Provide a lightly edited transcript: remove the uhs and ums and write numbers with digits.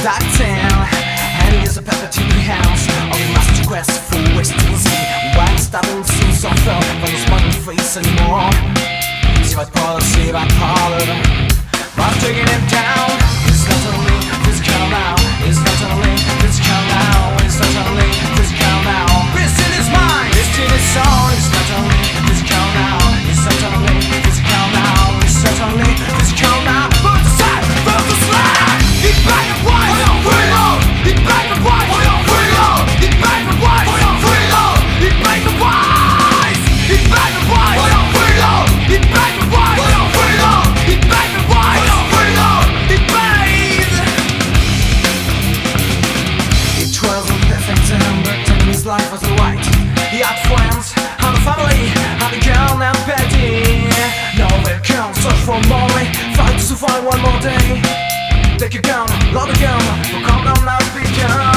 locked in, and he is a puppet in the hands of a master quest for ecstasy. When starting to suffer from the smiling face anymore. See what parlor, but taking him down. It's not only physical now, it's not only physical now, it's not only physical now. It's in his mind, it's in his soul. It's not only physical now, it's not only physical now, it's not only physical now. Put aside, put the slack. It's black and white, freedom. It's black and white, freedom. It's black and white, freedom. It's black and white, it's black and white, freedom. It's black and white, freedom. It's black and white, freedom. It's bathed. It wasn't perfect to him, but in his life was alright. He had friends, had a family, had a girl named Betty. Now they can't search for money, fight to survive one more day. Take a gun, load a gun, we'll come down now, speak